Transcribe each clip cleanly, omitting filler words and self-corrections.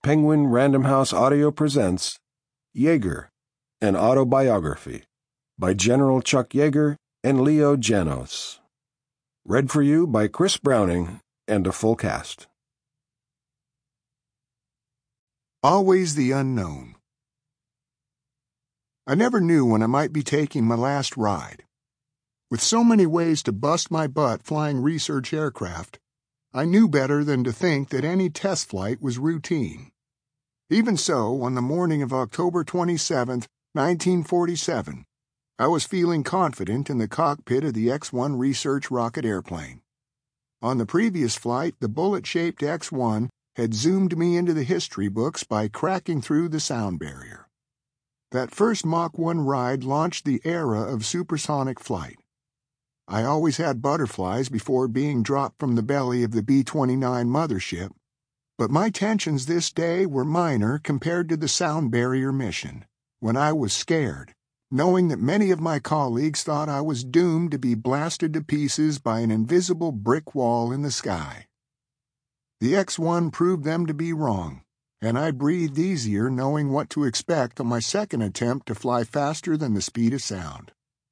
Penguin Random House Audio presents Yeager, an Autobiography by General Chuck Yeager and Leo Janos. Read for you by Chris Browning and a full cast. Always the unknown. I never knew when I might be taking my last ride. With so many ways to bust my butt flying research aircraft, I knew better than to think that any test flight was routine. Even so, on the morning of October 27, 1947, I was feeling confident in the cockpit of the X-1 research rocket airplane. On the previous flight, the bullet-shaped X-1 had zoomed me into the history books by cracking through the sound barrier. That first Mach 1 ride launched the era of supersonic flight. I always had butterflies before being dropped from the belly of the B-29 mothership, but my tensions this day were minor compared to the sound barrier mission, when I was scared, knowing that many of my colleagues thought I was doomed to be blasted to pieces by an invisible brick wall in the sky. The X-1 proved them to be wrong, and I breathed easier knowing what to expect on my second attempt to fly faster than the speed of sound.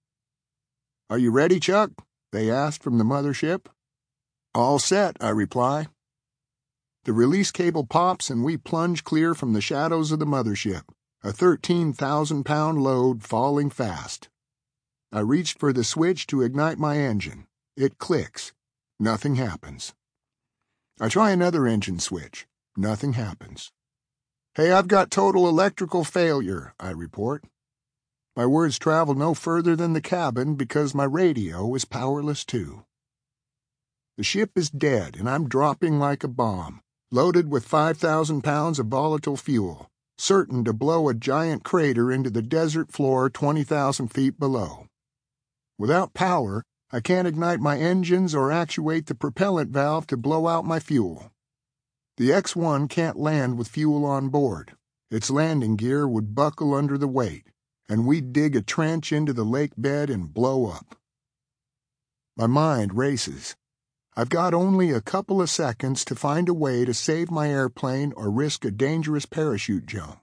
"Are you ready, Chuck?" they asked from the mothership. "All set," I reply. The release cable pops and we plunge clear from the shadows of the mothership, a 13,000-pound load falling fast. I reached for the switch to ignite my engine. It clicks. Nothing happens. I try another engine switch. Nothing happens. "Hey, I've got total electrical failure," I report. My words travel no further than the cabin because my radio is powerless too. The ship is dead and I'm dropping like a bomb, loaded with 5,000 pounds of volatile fuel, certain to blow a giant crater into the desert floor 20,000 feet below. Without power, I can't ignite my engines or actuate the propellant valve to blow out my fuel. The X-1 can't land with fuel on board. Its landing gear would buckle under the weight, and we'd dig a trench into the lake bed and blow up. My mind races. I've got only a couple of seconds to find a way to save my airplane or risk a dangerous parachute jump.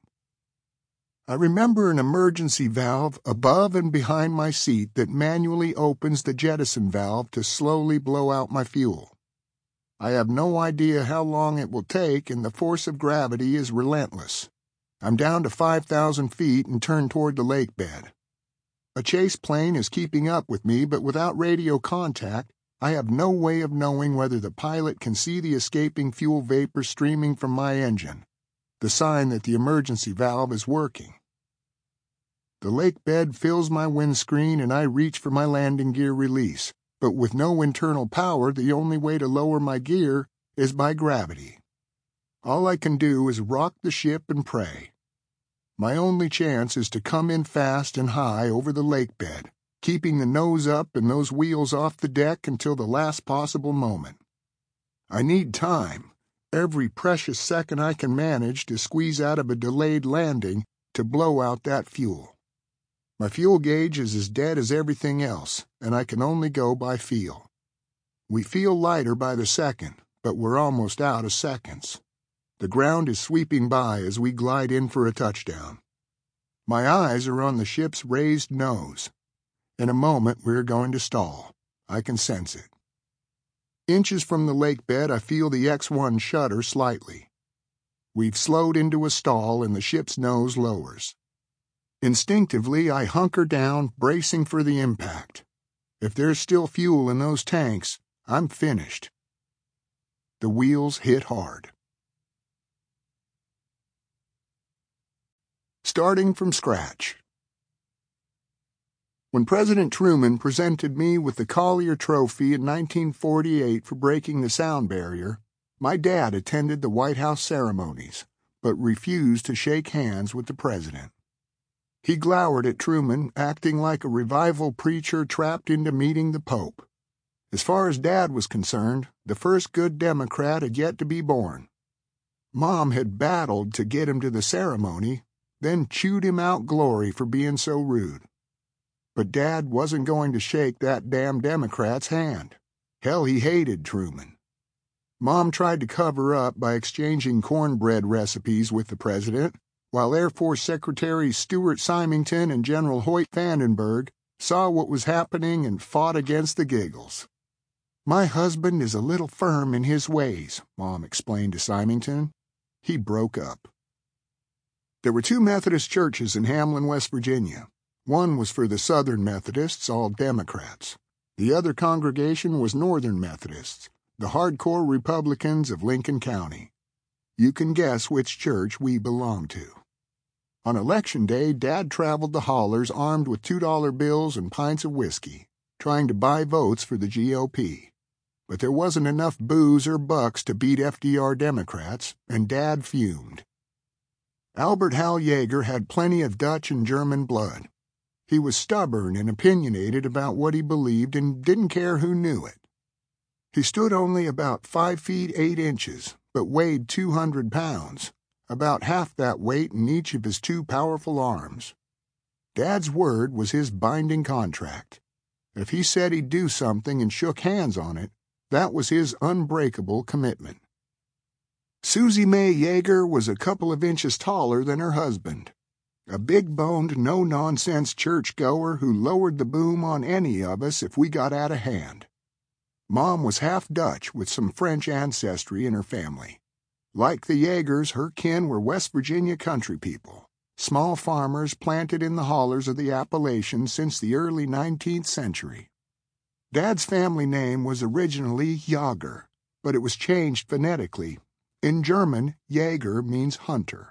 I remember an emergency valve above and behind my seat that manually opens the jettison valve to slowly blow out my fuel. I have no idea how long it will take, and the force of gravity is relentless. I'm down to 5,000 feet and turn toward the lake bed. A chase plane is keeping up with me, but without radio contact, I have no way of knowing whether the pilot can see the escaping fuel vapor streaming from my engine, the sign that the emergency valve is working. The lake bed fills my windscreen and I reach for my landing gear release, but with no internal power, the only way to lower my gear is by gravity. All I can do is rock the ship and pray. My only chance is to come in fast and high over the lake bed, keeping the nose up and those wheels off the deck until the last possible moment. I need time, every precious second I can manage to squeeze out of a delayed landing to blow out that fuel. My fuel gauge is as dead as everything else, and I can only go by feel. We feel lighter by the second, but we're almost out of seconds. The ground is sweeping by as we glide in for a touchdown. My eyes are on the ship's raised nose. In a moment, we're going to stall. I can sense it. Inches from the lake bed, I feel the X-1 shudder slightly. We've slowed into a stall and the ship's nose lowers. Instinctively, I hunker down, bracing for the impact. If there's still fuel in those tanks, I'm finished. The wheels hit hard. Starting from scratch. When President Truman presented me with the Collier Trophy in 1948 for breaking the sound barrier, my dad attended the White House ceremonies, but refused to shake hands with the president. He glowered at Truman, acting like a revival preacher trapped into meeting the Pope. As far as Dad was concerned, the first good Democrat had yet to be born. Mom had battled to get him to the ceremony, then chewed him out glory for being so rude. But Dad wasn't going to shake that damn Democrat's hand. Hell, he hated Truman. Mom tried to cover up by exchanging cornbread recipes with the president, while Air Force Secretaries Stuart Symington and General Hoyt Vandenberg saw what was happening and fought against the giggles. "My husband is a little firm in his ways," Mom explained to Symington. He broke up. There were 2 Methodist churches in Hamlin, West Virginia. One was for the Southern Methodists, all Democrats. The other congregation was Northern Methodists, the hardcore Republicans of Lincoln County. You can guess which church we belonged to. On Election Day, Dad traveled the hollers armed with $2 bills and pints of whiskey, trying to buy votes for the GOP. But there wasn't enough booze or bucks to beat FDR Democrats, and Dad fumed. Albert Hal Yeager had plenty of Dutch and German blood. He was stubborn and opinionated about what he believed and didn't care who knew it. He stood only about 5 feet 8 inches, but weighed 200 pounds, about half that weight in each of his 2 powerful arms. Dad's word was his binding contract. If he said he'd do something and shook hands on it, that was his unbreakable commitment. Susie May Yeager was a couple of inches taller than her husband, a big-boned, no-nonsense church-goer who lowered the boom on any of us if we got out of hand. Mom was half Dutch with some French ancestry in her family. Like the Yeagers, her kin were West Virginia country people, small farmers planted in the hollers of the Appalachians since the early 19th century. Dad's family name was originally Jager, but it was changed phonetically. In German, Jäger means hunter.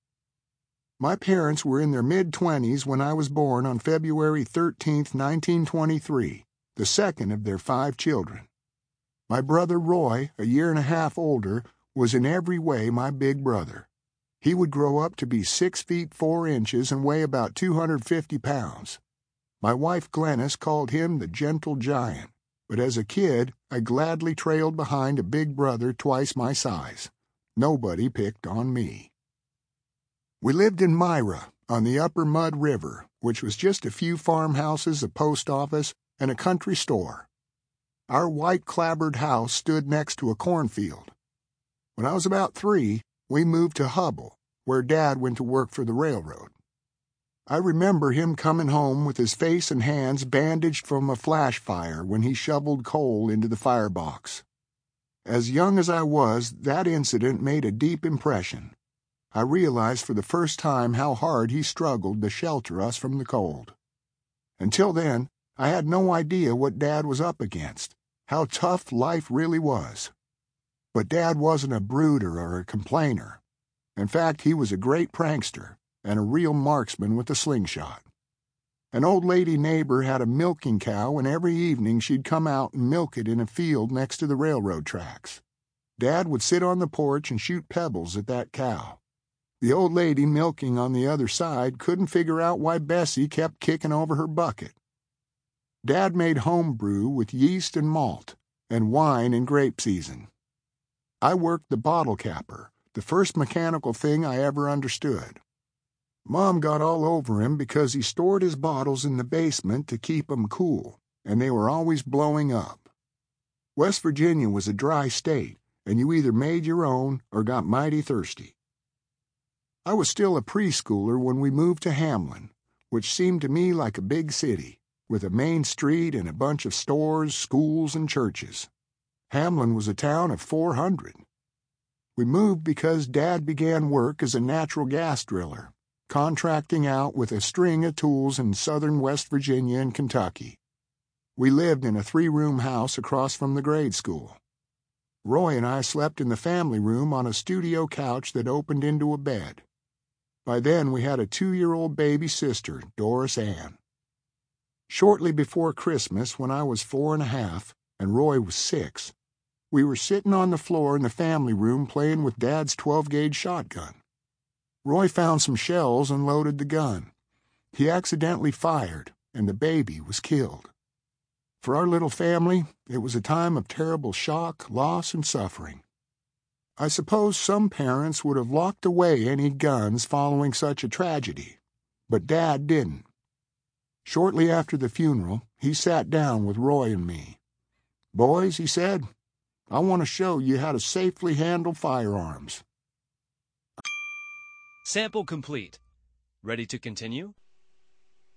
My parents were in their mid-20s when I was born on February 13, 1923, the second of their 5 children. My brother Roy, a year and a half older, was in every way my big brother. He would grow up to be 6 feet 4 inches and weigh about 250 pounds. My wife Glennis called him the gentle giant, but as a kid I gladly trailed behind a big brother twice my size. Nobody picked on me. We lived in Myra, on the upper Mud River, which was just a few farmhouses, a post office, and a country store. Our white-clapboard house stood next to a cornfield. When I was about 3, we moved to Hubble, where Dad went to work for the railroad. I remember him coming home with his face and hands bandaged from a flash fire when he shoveled coal into the firebox. As young as I was, that incident made a deep impression. I realized for the first time how hard he struggled to shelter us from the cold. Until then, I had no idea what Dad was up against, how tough life really was. But Dad wasn't a brooder or a complainer. In fact, he was a great prankster and a real marksman with a slingshot. An old lady neighbor had a milking cow, and every evening she'd come out and milk it in a field next to the railroad tracks. Dad would sit on the porch and shoot pebbles at that cow. The old lady milking on the other side couldn't figure out why Bessie kept kicking over her bucket. Dad made home brew with yeast and malt, and wine in grape season. I worked the bottle capper, the first mechanical thing I ever understood. Mom got all over him because he stored his bottles in the basement to keep 'em cool, and they were always blowing up. West Virginia was a dry state, and you either made your own or got mighty thirsty. I was still a preschooler when we moved to Hamlin, which seemed to me like a big city, with a main street and a bunch of stores, schools, and churches. Hamlin was a town of 400. We moved because Dad began work as a natural gas driller, contracting out with a string of tools in southern West Virginia and Kentucky. We lived in a 3-room house across from the grade school. Roy and I slept in the family room on a studio couch that opened into a bed. By then we had a 2-year-old baby sister, Doris Ann. Shortly before Christmas, when I was 4 and a half and Roy was 6, we were sitting on the floor in the family room playing with Dad's 12-gauge shotgun. Roy found some shells and loaded the gun. He accidentally fired, and the baby was killed. For our little family, it was a time of terrible shock, loss, and suffering. I suppose some parents would have locked away any guns following such a tragedy, but Dad didn't. Shortly after the funeral, he sat down with Roy and me. "Boys," he said, I want to show you how to safely handle firearms. Sample complete. Ready to continue?